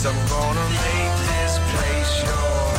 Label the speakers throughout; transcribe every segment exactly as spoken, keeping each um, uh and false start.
Speaker 1: 'cause I'm gonna make this place your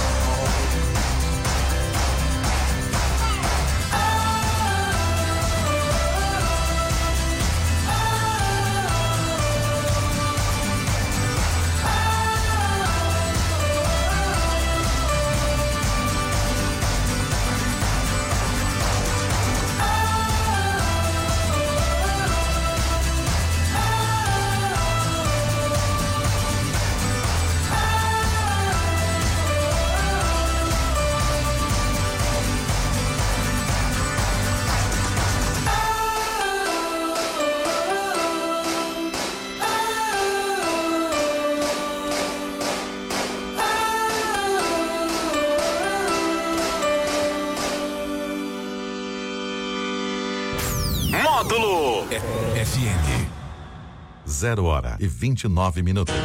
Speaker 2: Módulo
Speaker 3: F M.
Speaker 4: Zero hora e vinte e nove minutos.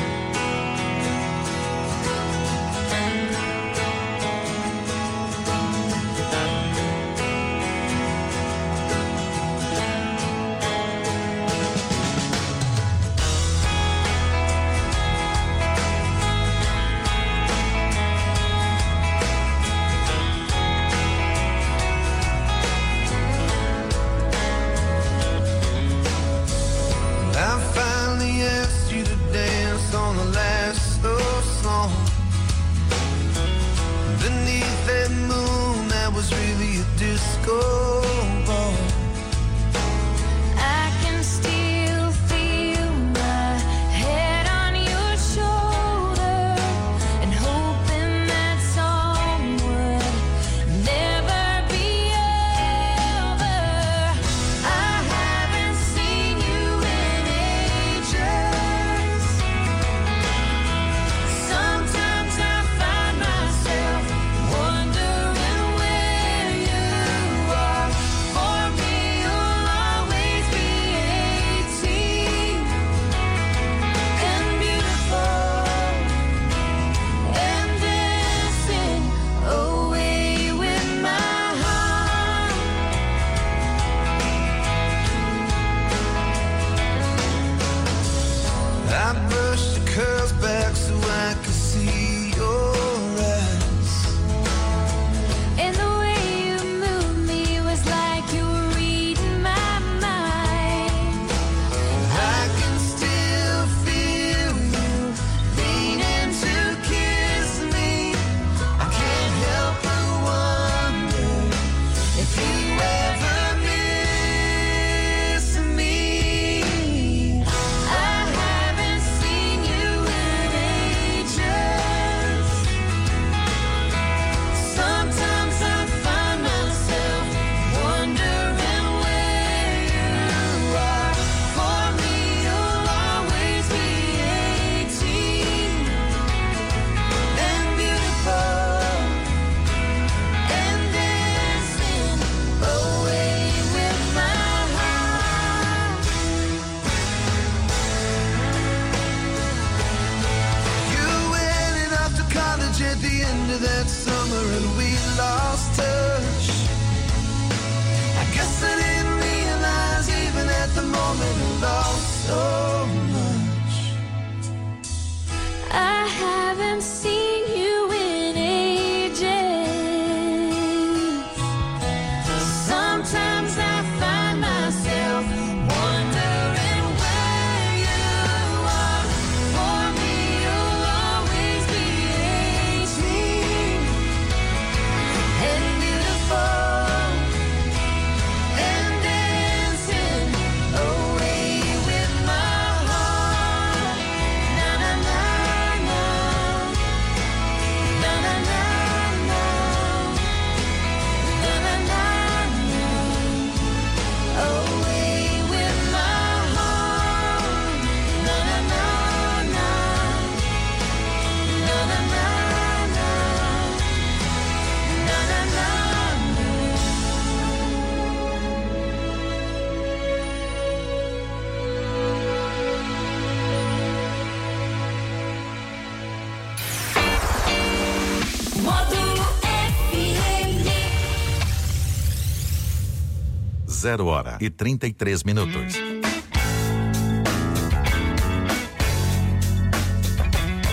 Speaker 4: Zero hora e trinta e três minutos.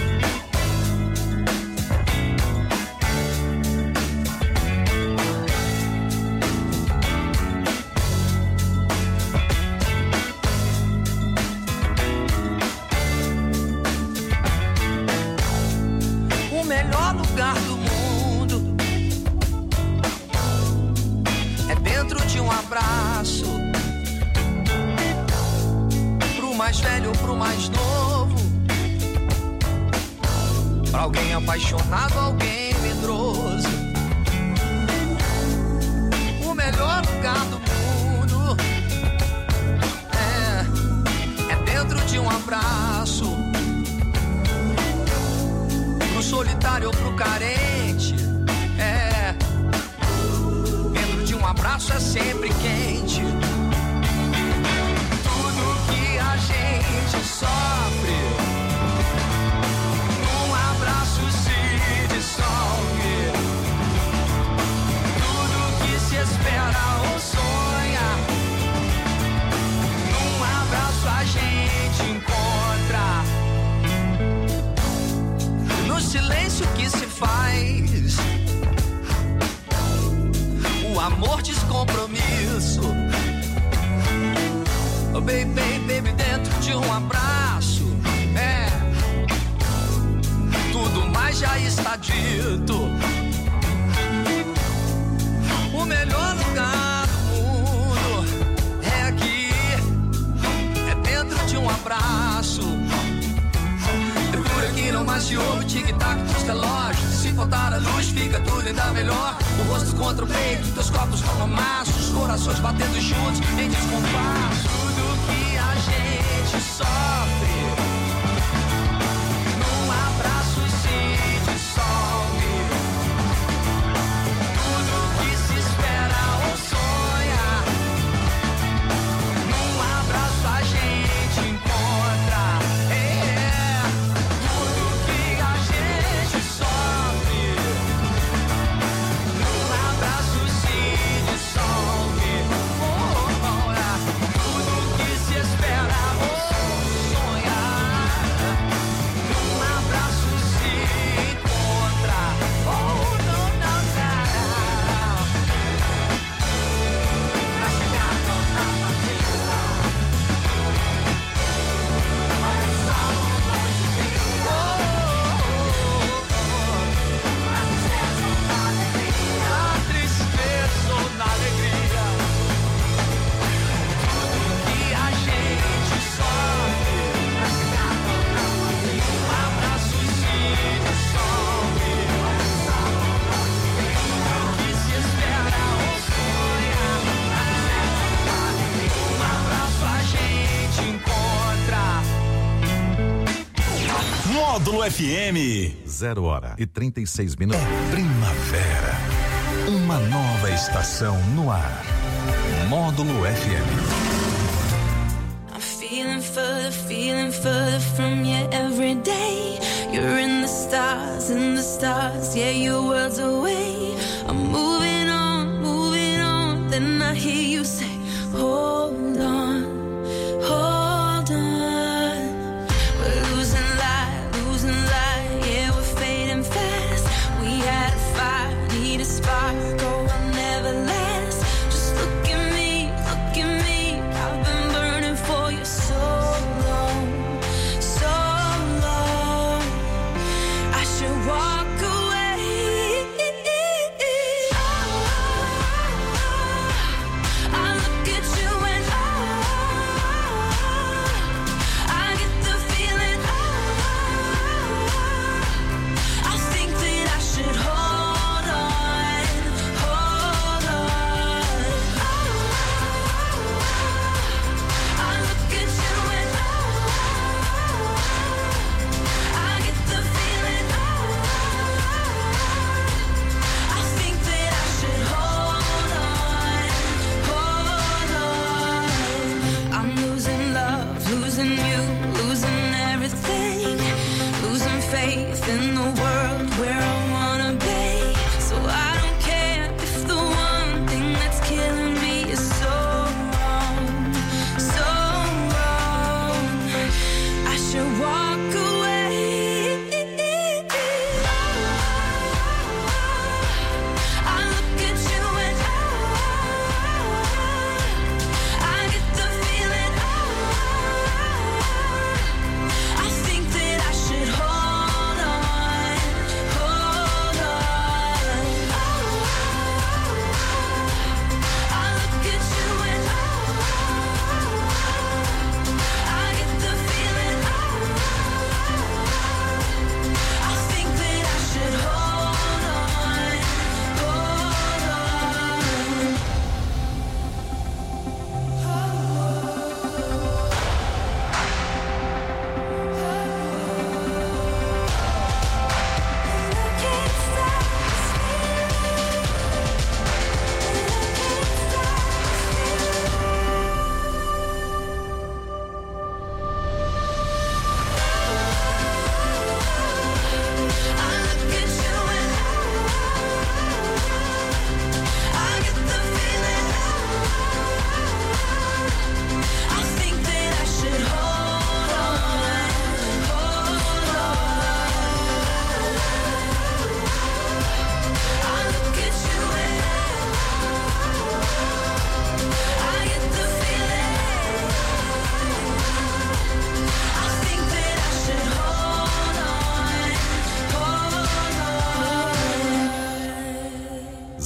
Speaker 1: lugar do mundo é dentro de um abraço. Pro mais velho, pro mais novo, pra alguém apaixonado, alguém medroso. O melhor lugar do mundo é, é dentro de um abraço. Pro solitário ou pro carente, é, dentro de um abraço é sempre quente. Tudo que a gente sofre, num abraço se dissolve. Tudo que se espera ou sonha, num abraço a gente encontra. No silêncio que se faz, o amor descompromisso. Oh, baby, baby, dentro de um abraço, é, tudo mais já está dito. O melhor lugar do mundo é aqui, é dentro de um abraço. Por aqui não mais se ouve tic-tac dos relógios. Se faltar a luz fica tudo ainda melhor. O rosto contra o peito, teus corpos como amasso, os corações batendo juntos em descompasso. Tudo que a gente sofre, num abraço se dissolve. Tudo que se espera ou sonha, num abraço a gente encontra. É, tudo que a gente sofre, num abraço se dissolve. Oh, oh, oh. Tudo que se espera ou sonha, num abraço se encontra. Oh, não, não, não. Pra chegar na partida, olha só onde fica. Na tristeza ou na alegria, tudo que a gente sofre, um abraço se dissolve. O que se espera ou sonha, um abraço a gente encontra.
Speaker 2: Módulo F M.
Speaker 4: Zero hora e trinta e seis minutos.
Speaker 2: Primavera. Uma nova estação no ar. Módulo F M.
Speaker 3: I'm feeling further, feeling further from you every day. You're in the stars, in the stars, yeah, you're worlds away. I'm moving on, moving on, then I hear you say, hold on, hold on. We're losing light, losing light, yeah, we're fading fast. We had a fire, need a spark, oh, I'll never last. Just look at me, look at me, I've been burning for you so long, so long. I should walk away. I look at you and I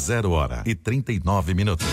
Speaker 4: Zero hora e trinta e nove minutos.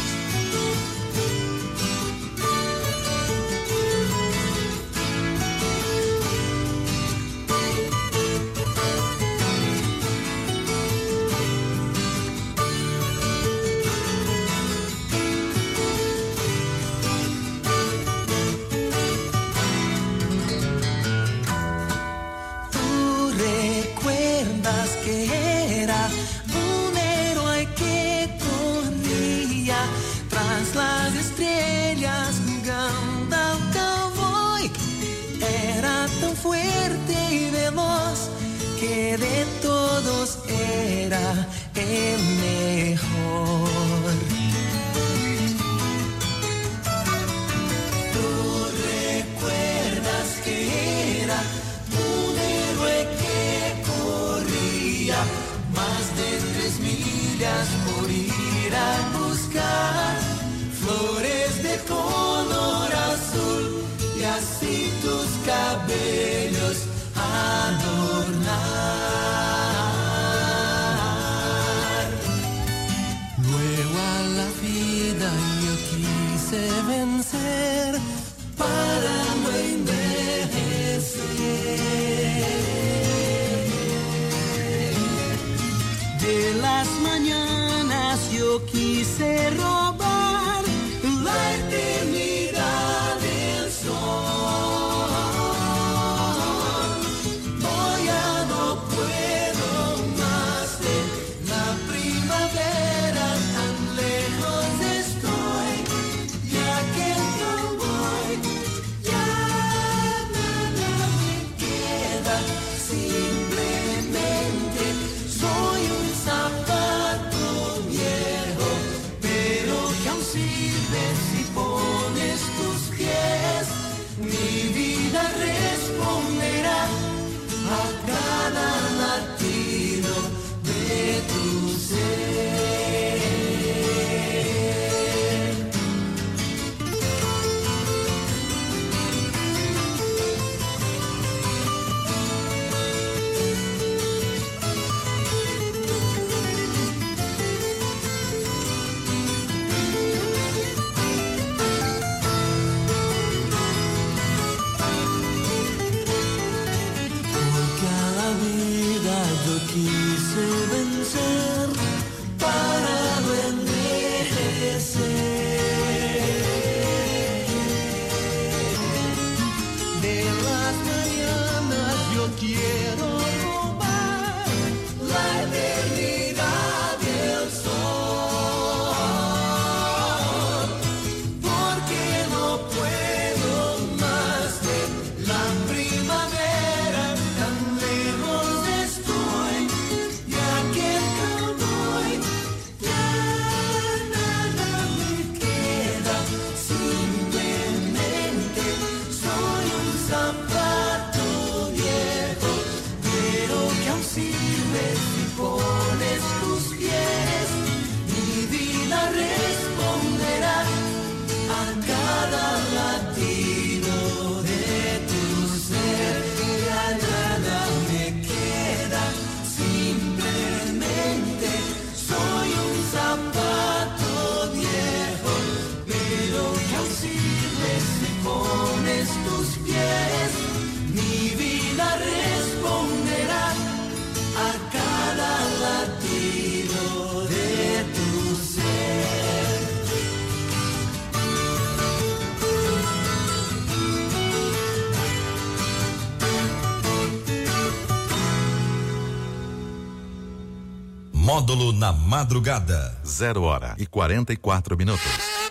Speaker 2: Módulo na madrugada.
Speaker 4: Zero hora e quarenta e quatro minutos.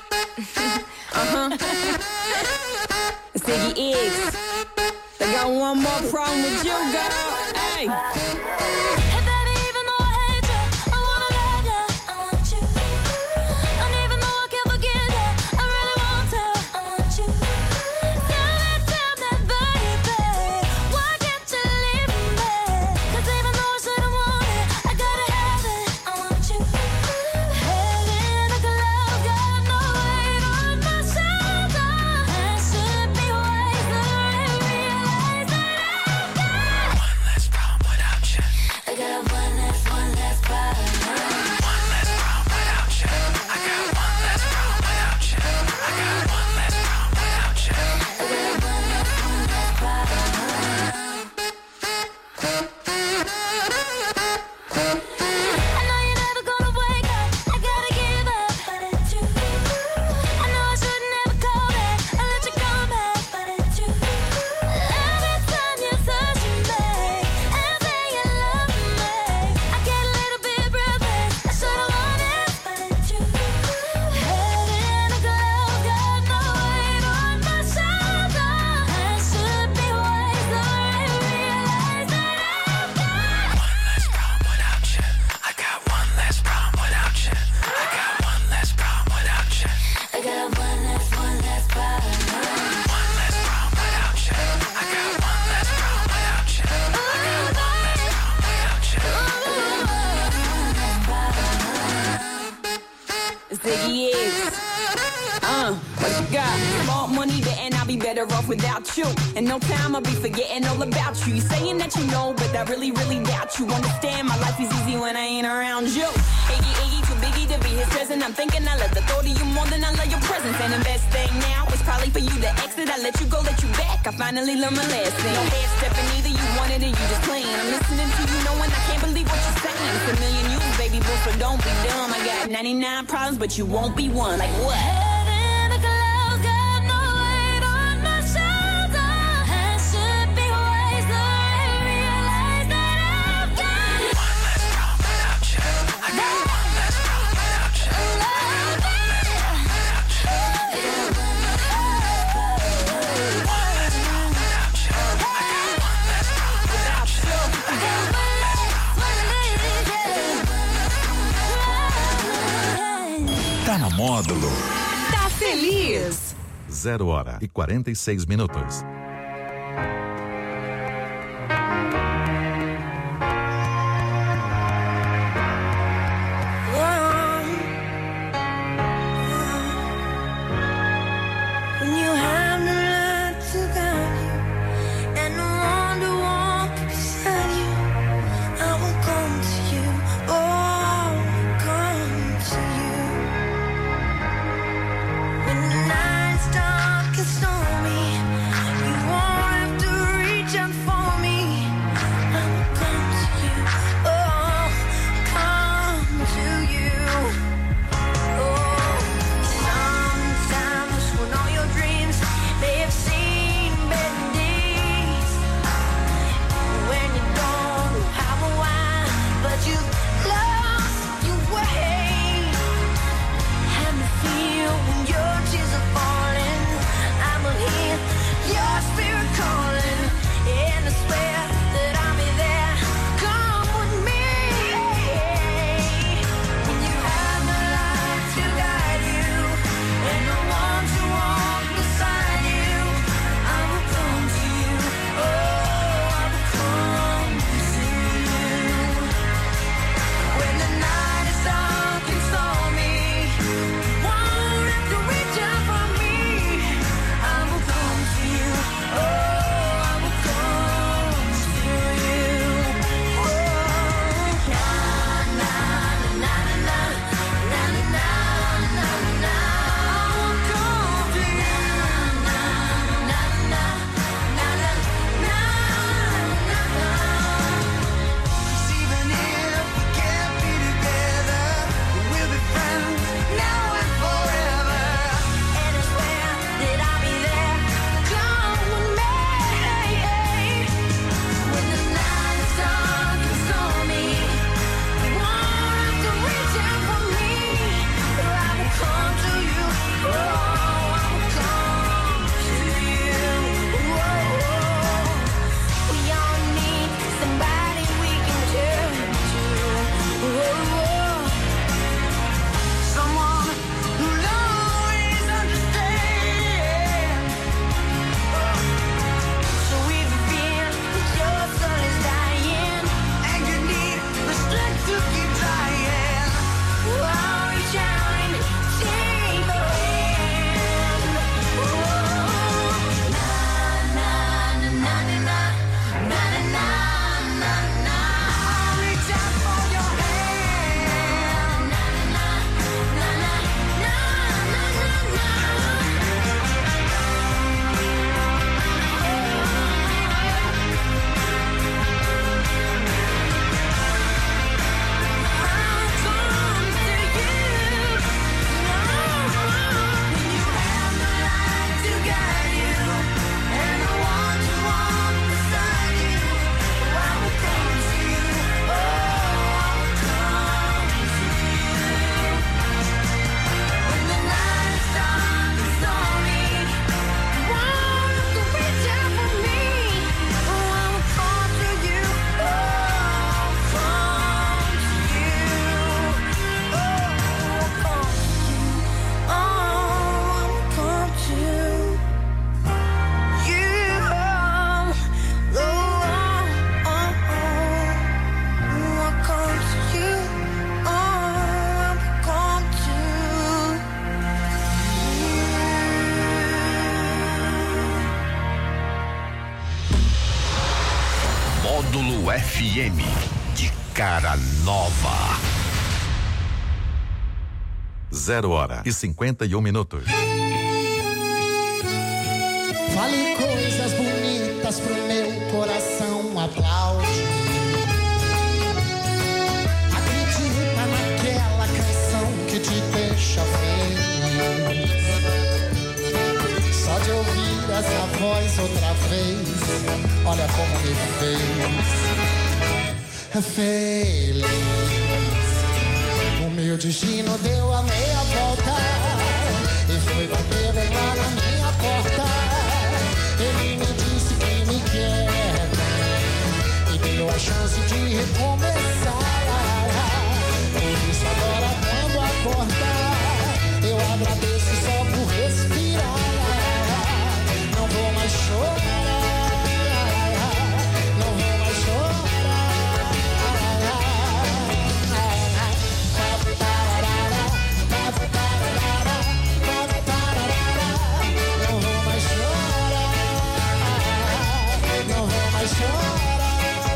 Speaker 5: Uh-huh. Ziggy X. They got one more problem with you, girl. Hey.
Speaker 3: I
Speaker 5: Ziggy is. Uh, what you got? More money there and I'll be better off without you. In no time I'll be forgetting all about you. You saying that you know, but I really, really doubt you. Understand my life is easy when I ain't around you. Iggy, Iggy, too biggie to be his present. I'm thinking I love the thought of you more than I love your presence. And the best thing now is probably for you to exit. I let you go, let you back. I finally learned my lesson. No head stepping either, you wanted it, you just playing. I'm listening to you knowing I can't believe what you're saying. It's a million you, baby boo, so don't be dumb. I got ninety-nine problems, but you won't be one. Like what?
Speaker 2: Tá na Módulo.
Speaker 6: Tá feliz.
Speaker 4: Zero hora e quarenta e seis minutos.
Speaker 7: Dark and stormy, you F M, de cara nova.
Speaker 4: Zero hora e cinquenta e um minutos.
Speaker 8: Fale coisas bonitas pro meu coração, aplaude. Acredita naquela canção que te deixa feliz. Só de ouvir essa voz outra vez, olha como me fez feliz. O meu destino deu a meia volta e foi bater bem lá na minha porta. Ele me disse que me quer e deu a chance de recomeçar. Por isso agora quando acordar, eu agradeço só por respirar. Não vou mais chorar, não vou mais chorar. Não vou mais chorar, não vou mais chorar.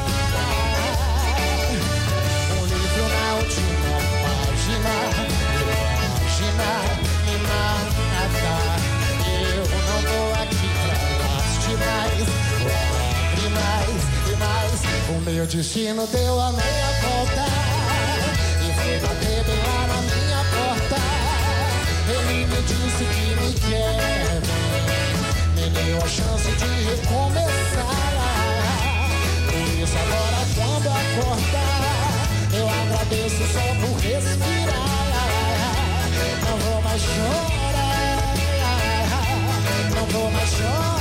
Speaker 8: Um livro na última página, página me mata. Eu não tô aqui pra lastimar, mais e mais. O meu destino deu a meia volta e foi bater bem lá na minha porta. Ele me disse que me quer, me deu a chance de recomeçar. Por isso agora quando acordar, eu agradeço só por respirar. Não vou mais chorar, não vou mais chorar.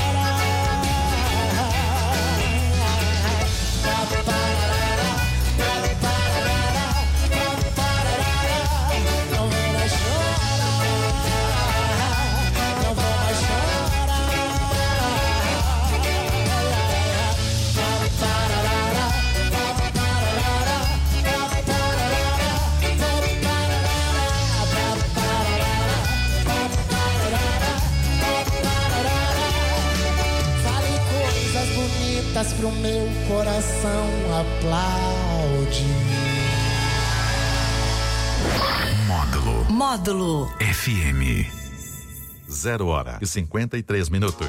Speaker 8: Pro meu coração aplaude.
Speaker 2: Módulo.
Speaker 6: Módulo
Speaker 2: F M.
Speaker 4: Zero hora e cinquenta e três minutos.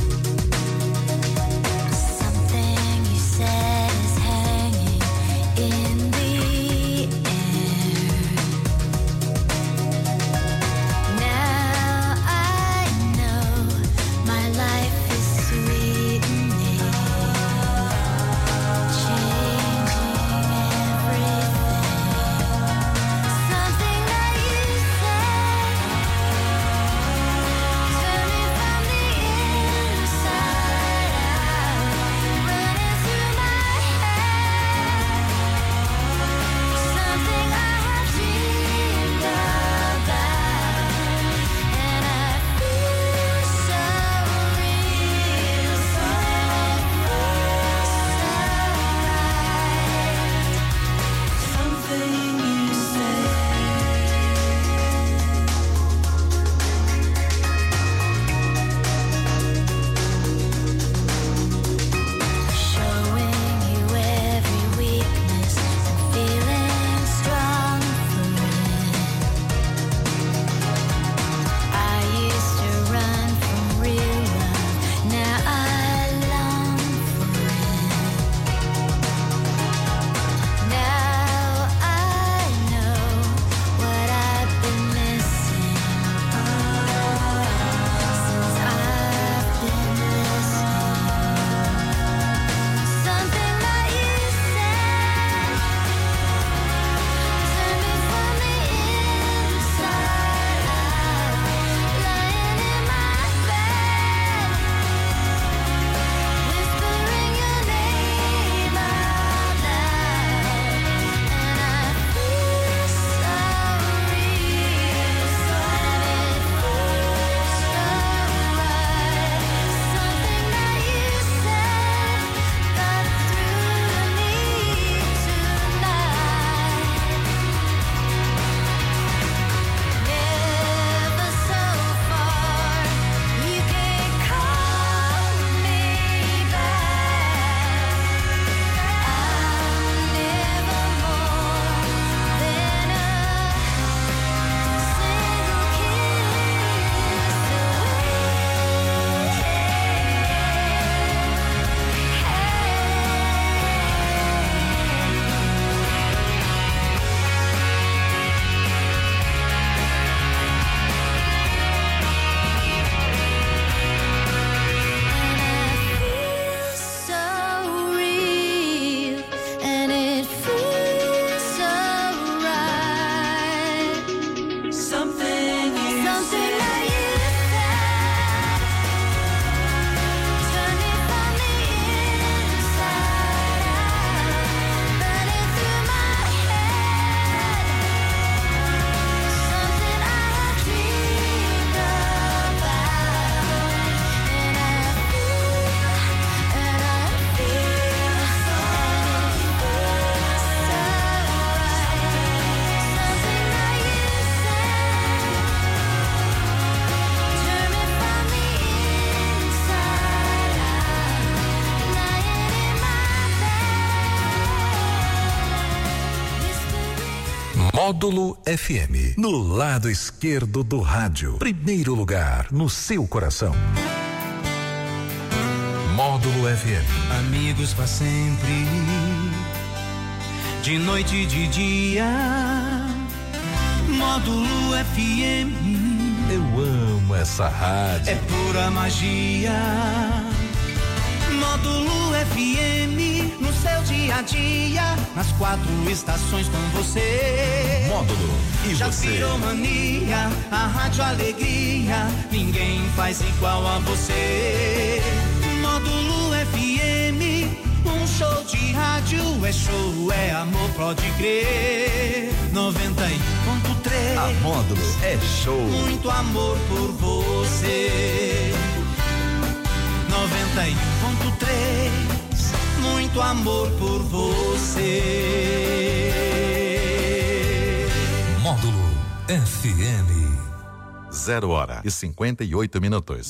Speaker 3: Something you said is hanging in
Speaker 2: Módulo F M, no lado esquerdo do rádio. Primeiro lugar no seu coração. Módulo F M.
Speaker 1: Amigos pra sempre, de noite e de dia. Módulo F M.
Speaker 2: Eu amo essa rádio.
Speaker 1: É pura magia. Módulo F M, no seu dia a dia, nas quatro estações com você.
Speaker 2: Módulo e
Speaker 1: Já
Speaker 2: você.
Speaker 1: virou mania, a rádio alegria, ninguém faz igual a você. Módulo F M, um show de rádio, é show, é amor, pode crer. noventa e um ponto três.
Speaker 2: A Módulo é show.
Speaker 1: Muito amor por você. noventa e um ponto três, muito amor por você.
Speaker 2: Módulo F M.
Speaker 4: Zero hora e cinquenta e oito minutos.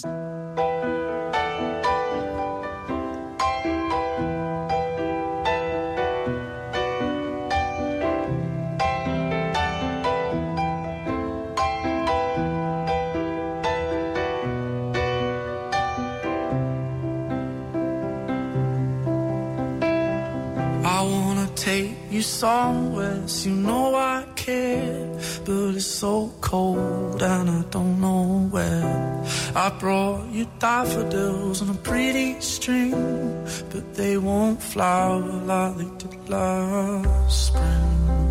Speaker 1: You somewhere, you know I care, but it's so cold and I don't know where. I brought you daffodils on a pretty string, but they won't flower like they did last spring.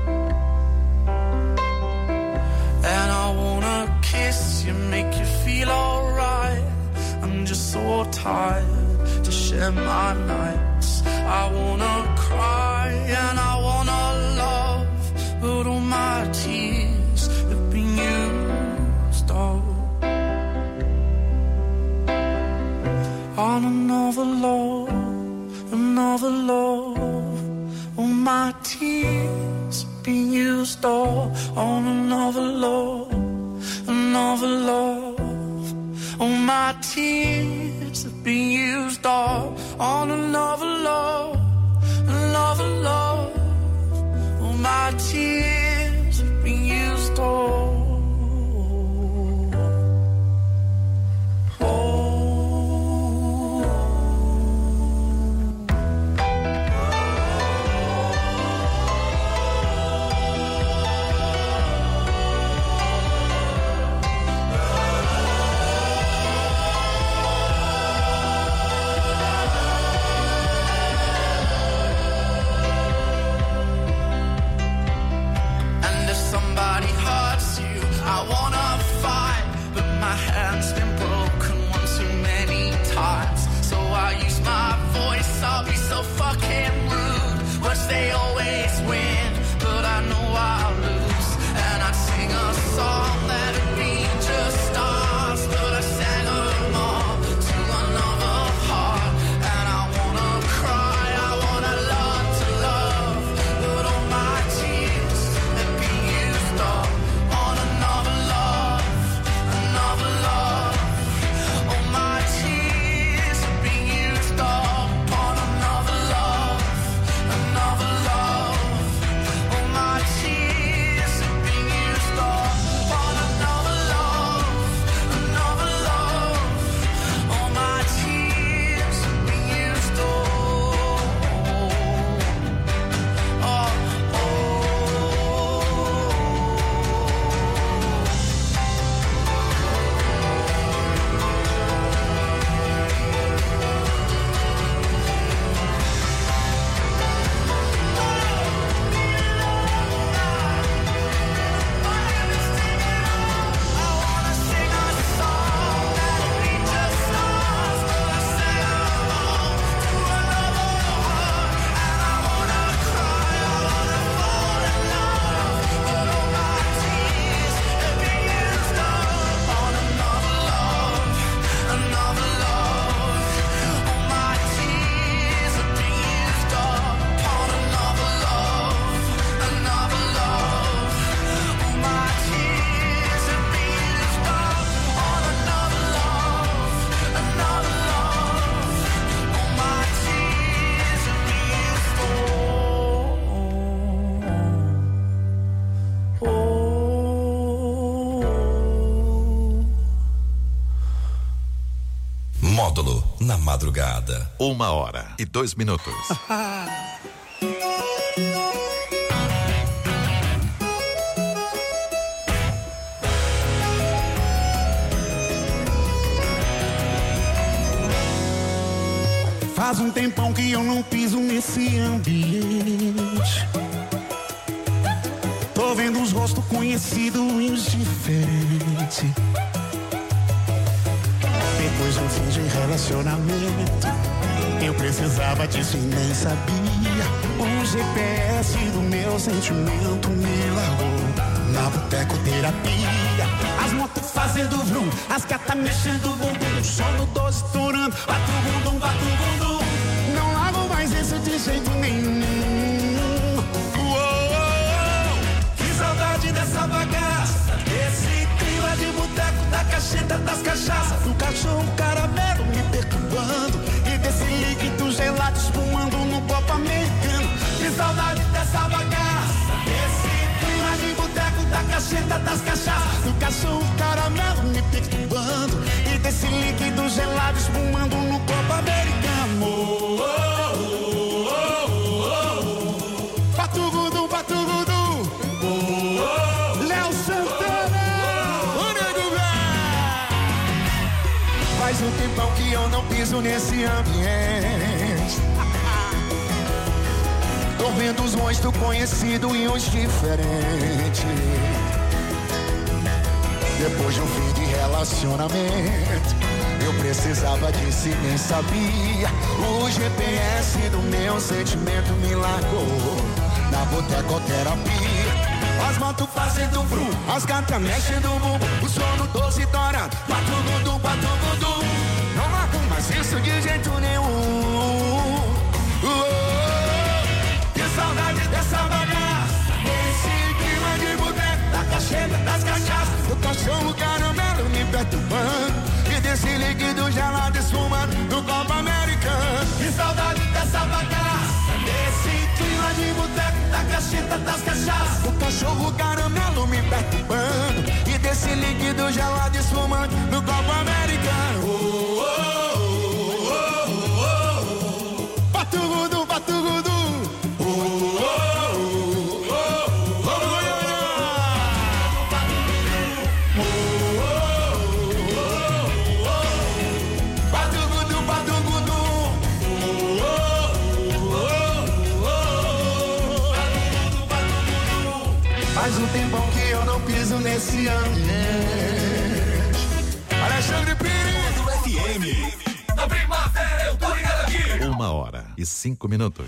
Speaker 1: And I wanna kiss you, make you feel alright. I'm just so tired to share my nights. I wanna cry and I wanna love, but all my tears have been used up on another love, another love. All my tears have been used up on another love, another love. All my tears have been used up on another love, another love. All my tears have been used up. Somebody hurts you,
Speaker 7: Módulo na madrugada.
Speaker 4: Uma hora e dois minutos.
Speaker 9: Faz um tempão que eu não piso nesse ambiente. Tô vendo os rostos conhecidos e os diferentes. Depois de um fim de relacionamento, eu precisava disso e nem sabia. O G P S do meu sentimento me largou na botecoterapia. As motos fazendo vrum, as gatas mexendo o bumbum, o sono doce estourando, bate o bundum, bate o bundum. Não largo mais isso de jeito nenhum. Uou, que saudade dessa bagaça, desse clima de boteco, da cacheta, das cachaças, do cachorro caramelo me perturbando e desse líquido gelado espumando no copo americano. Que saudade dessa bagaça, desse clima de boteco, da cacheta, das cachaças, do cachorro caramelo me perturbando e desse líquido gelado espumando no copo americano. Oh, oh, oh, oh, oh. Patugudum, patugudum. Oh, oh, Léo Santana. O nego velho. Faz um tempão que eu não piso nesse ambiente. Tô vendo os rostos conhecidos e os diferentes. Depois de um fim de relacionamento, eu precisava disso e nem sabia. O G P S do meu sentimento me largou na botecoterapia. As motos fazendo vrum, as gatas mexendo o bumbum, o sono doce estourando, batu-gudum, batu-gudum. Não largo mais isso de jeito nenhum. Oh, que saudade dessa bagaça, desse clima de boteco, da cacheta, das cachaças, do cachorro caramelo me perturbando e desse líquido gelado esfumando no copo americano. Que saudade dessa bagaça, desse clima de boteco, da cacheta, das cachaças, do cachorro caramelo me perturbando e desse líquido gelado esfumando no copo americano. Oh, oh, oh, oh, oh, oh. Batugudu, batugudu. Oh, oh, oh, oh, oh, oh. Faz um tempão que eu não piso nesse ambiente. Alexandre Pires do F M.
Speaker 1: Na primavera eu tô ligado aqui.
Speaker 4: Uma hora e cinco minutos.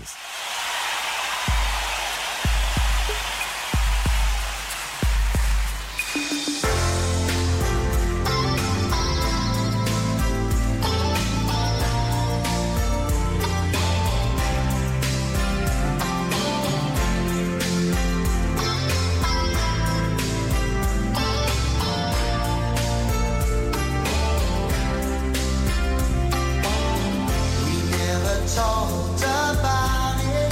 Speaker 8: Talked about it.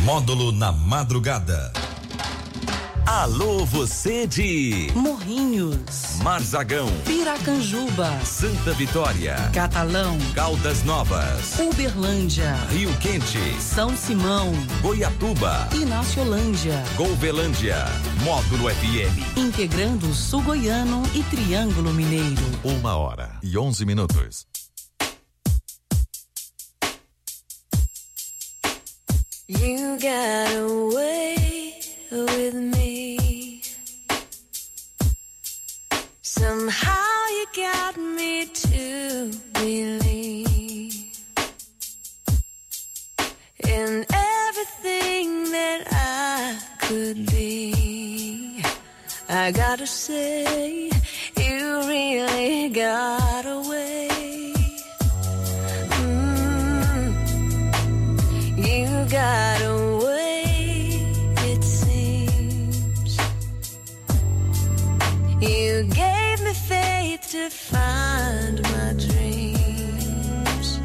Speaker 7: Módulo na madrugada.
Speaker 10: Alô, você de
Speaker 11: Morrinhos,
Speaker 10: Marzagão,
Speaker 11: Piracanjuba,
Speaker 10: Santa Vitória,
Speaker 11: Catalão,
Speaker 10: Caldas Novas,
Speaker 11: Uberlândia,
Speaker 10: Rio Quente,
Speaker 11: São Simão,
Speaker 10: Goiatuba,
Speaker 11: Inaciolândia,
Speaker 10: Golvelândia. Módulo F M,
Speaker 11: integrando Sul Goiano e Triângulo Mineiro.
Speaker 4: Uma hora e onze minutos.
Speaker 3: You got away with me. Somehow you got me to believe in everything that I could be. I gotta say, you really got away. Mm, you got away, it seems. You gave me faith to find my dreams.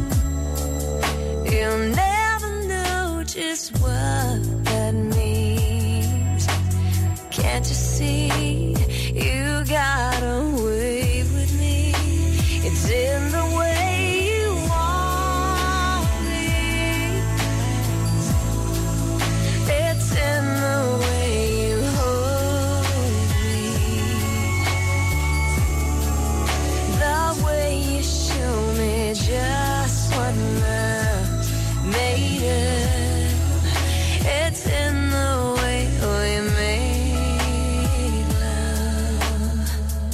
Speaker 3: You'll never know just what that means. Can't you see, you got away with me. It's in the way you want me. It's in the way you hold me. The way you show me just what love's made of. It's in the way we make love.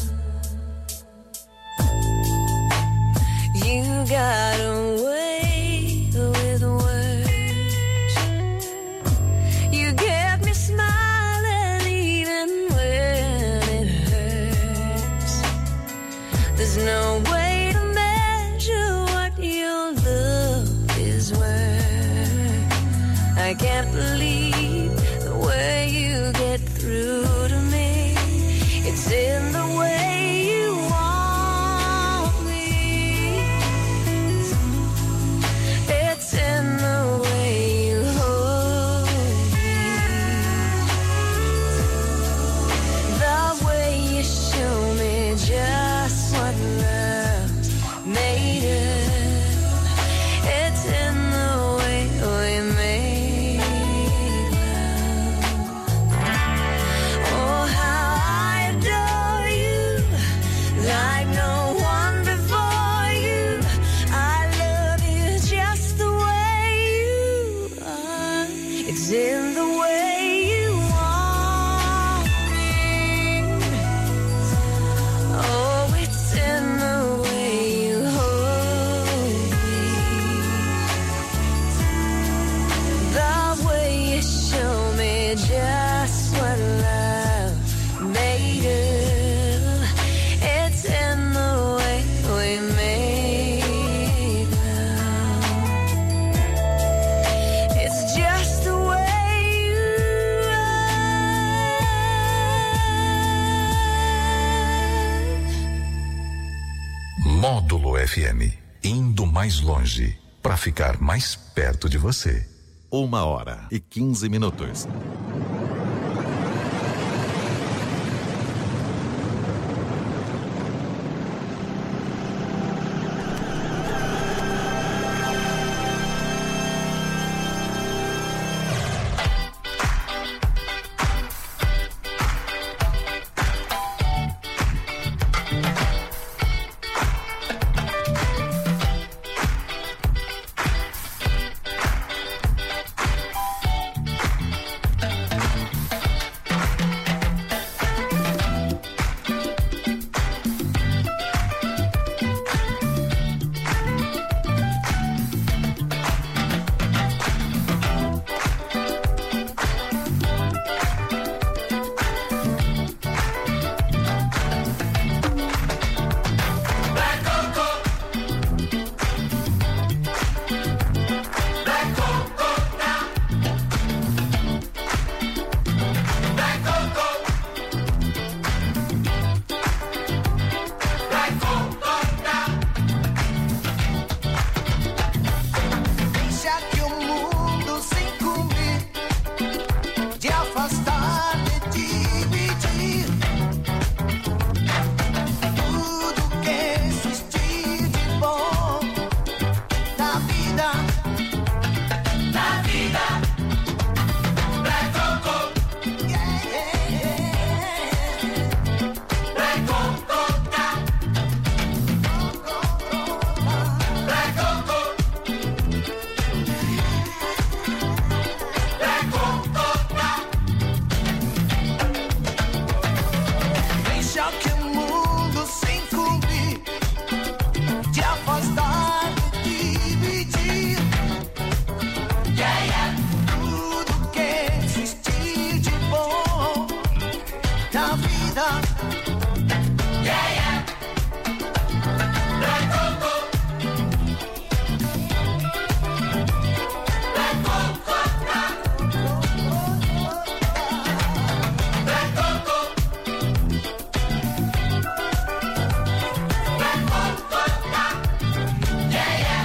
Speaker 3: You got away with words. You get me smiling even when it hurts. There's no way to measure what your love is worth. I can't believe the way you get through to me. It's in the way you want me. It's in the way you hold me. The way you show me just what love's made of. It's in the way we make love. Oh, how I adore you, like no one before you. I love you just the way you are. It's in the way you want me. Oh, it's in the way you hold me. The way you show me just what love made of. It's in the way we make love. It's just the way you are.
Speaker 2: Módulo F M, indo mais longe para ficar mais perto de você.
Speaker 4: Uma hora e quinze minutos.
Speaker 12: coca. Yeah, yeah. Black Coco. Black Coco. Black Coco. Black Coco. Yeah, yeah.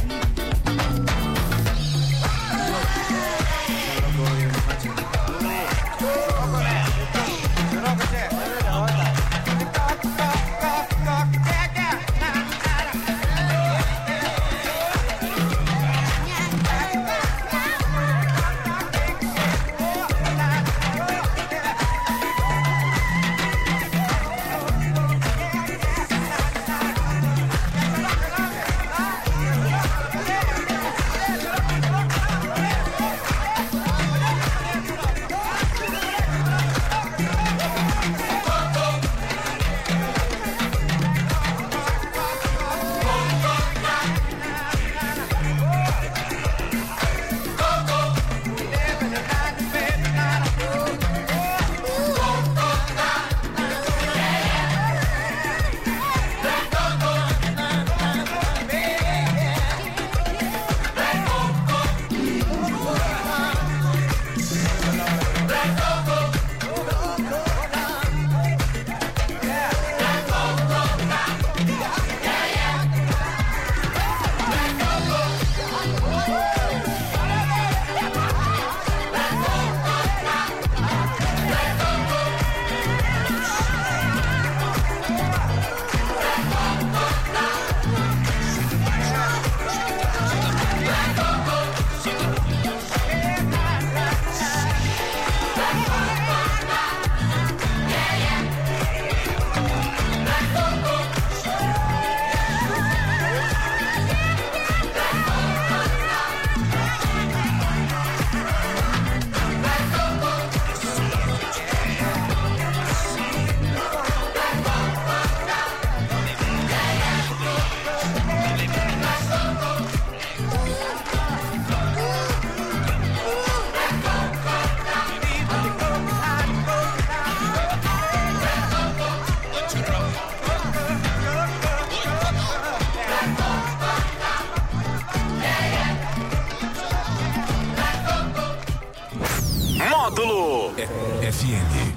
Speaker 2: Módulo F M.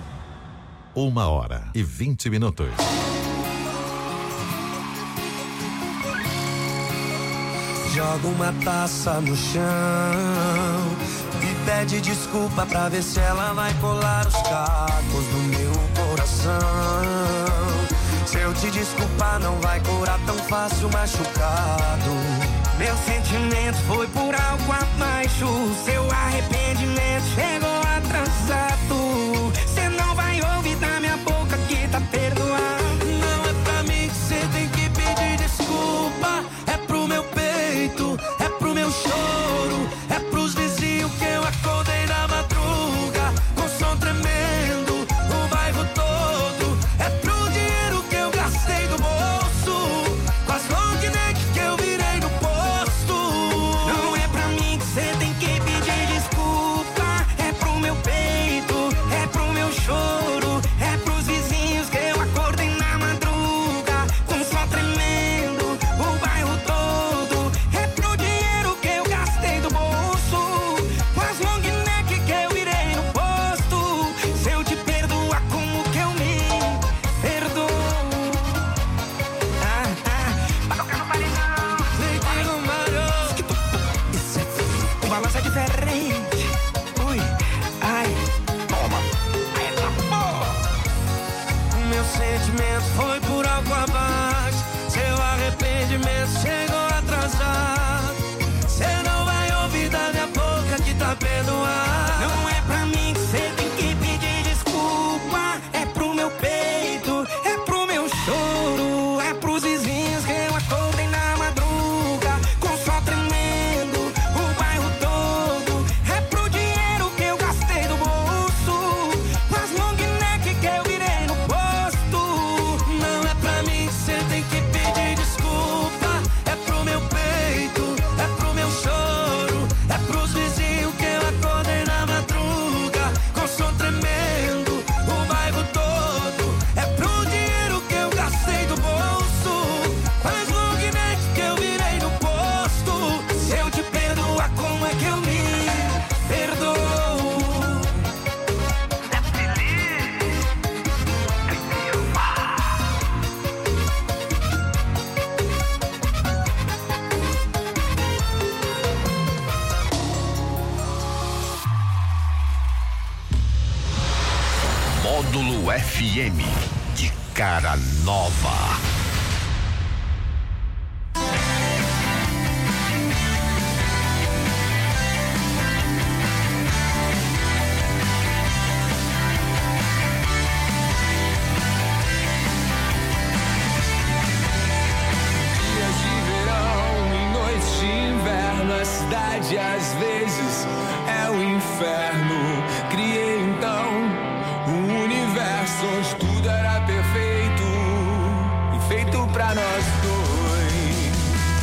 Speaker 4: Uma hora e vinte minutos.
Speaker 13: Joga uma taça no chão e pede desculpa pra ver se ela vai colar os cacos do meu coração. Se eu te desculpar, não vai curar tão fácil machucado. Meu sentimento foi por algo abaixo. Seu arrependimento chegou atrasado. Cê não vai ouvir da minha boca que tá perdoado. Não é pra mim que cê tem que pedir desculpa. É pro meu peito, é pro meu choro, é pros vizinhos que eu acordei na madruga com som tremendo, o bairro todo. É pro dinheiro que eu gastei do bolso, com as long neck que eu virei no posto. Não é pra mim que cê tem que pedir desculpa. É pro meu
Speaker 2: Módulo F M. De cara nova.
Speaker 1: Cidade às vezes é o inferno. Criei então um universo onde tudo era perfeito e feito pra nós dois.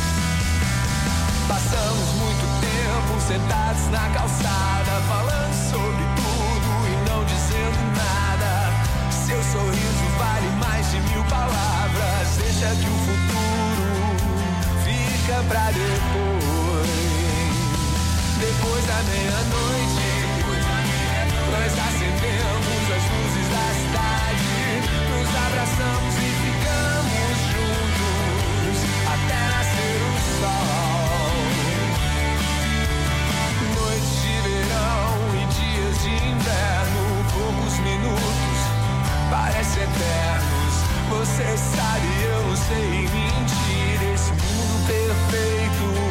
Speaker 1: Passamos muito tempo sentados na calçada, falando sobre tudo e não dizendo nada. Seu sorriso vale mais de mil palavras. Deixa que o futuro fica pra depois. Depois da meia-noite, nós acendemos as luzes da cidade, nos abraçamos e ficamos juntos até nascer o sol. Noites de verão e dias de inverno, poucos minutos parecem eternos. Você sabe, eu não sei mentir, esse mundo perfeito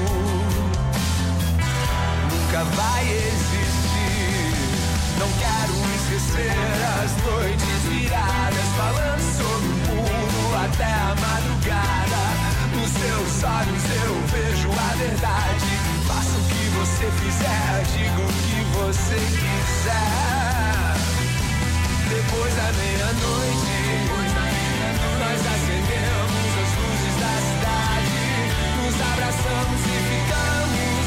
Speaker 1: nunca vai existir. Não quero esquecer as noites viradas, falando sobre o mundo até a madrugada. Nos seus olhos eu vejo a verdade. Faça o que você fizer, diga o que você quiser. Depois da meia-noite, nós acendemos as luzes da cidade, nos abraçamos e ficamos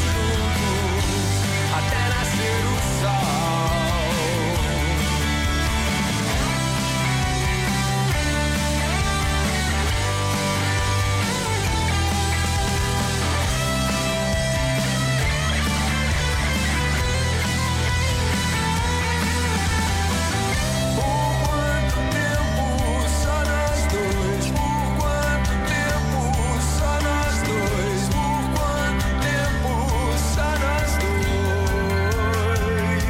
Speaker 1: até nascer o sol. Por quanto tempo só nós dois? Por quanto tempo só nós dois? Por quanto tempo só nós dois?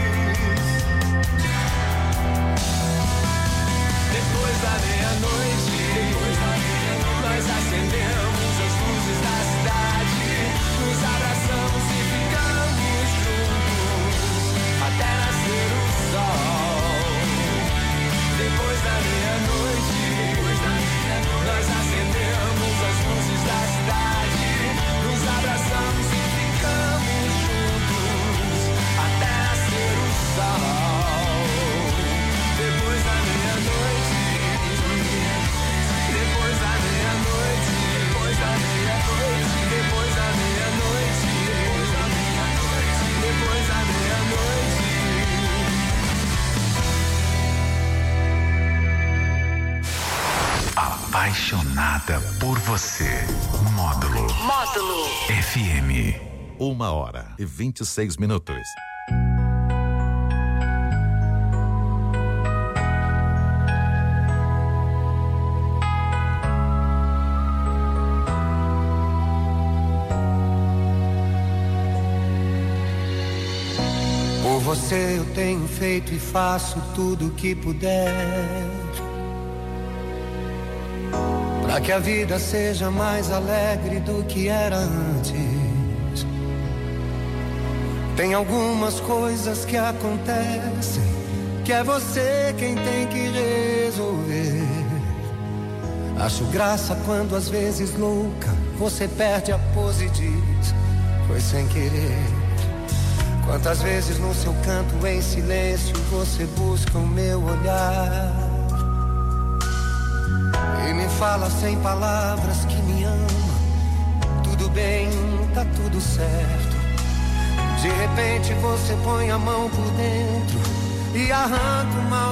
Speaker 1: Depois da meia-noite, nós acendemos as luzes da cidade, nos abraçamos e ficamos juntos até nascer o sol. Depois da meia-noite, nós acendemos as luzes da cidade, nos abraçamos e ficamos juntos até nascer o sol. Depois da meia-noite, depois da meia-noite, depois da meia-noite, depois da meia-noite, depois da meia-noite.
Speaker 2: Apaixonada por você. Módulo.
Speaker 6: Módulo
Speaker 2: F M.
Speaker 4: Uma hora e vinte e seis minutos.
Speaker 13: Por você eu tenho feito e faço tudo o que puder, pra que a vida seja mais alegre do que era antes. Tem algumas coisas que acontecem que é você quem tem que resolver. Acho graça quando às vezes louca você perde a pose e diz: foi sem querer. Quantas vezes no seu canto em silêncio você busca o meu olhar e me fala sem palavras que me ama. Tudo bem, tá tudo certo. De repente você põe a mão por dentro e arranca o mal